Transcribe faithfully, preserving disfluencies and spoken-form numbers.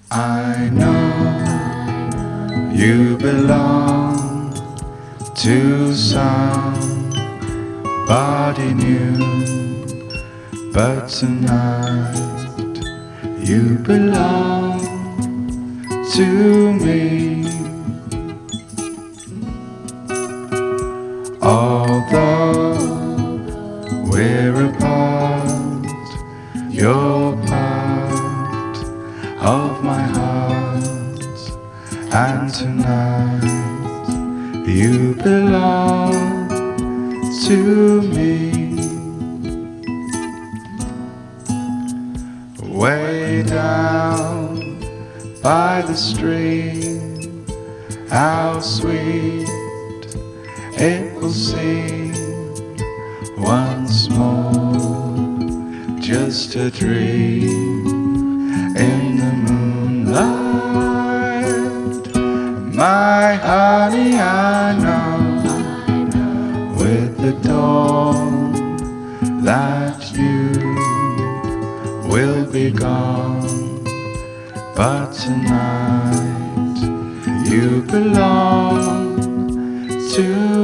I know you belong to somebody new, but tonight you belong to me. Although we're apart, you're part of my heart, and tonight you belong to me. Way down by the stream, how sweet it will seem once more, just a dream in the moonlight. My honey, I know with the dawn that you will be gone, but tonight you belong to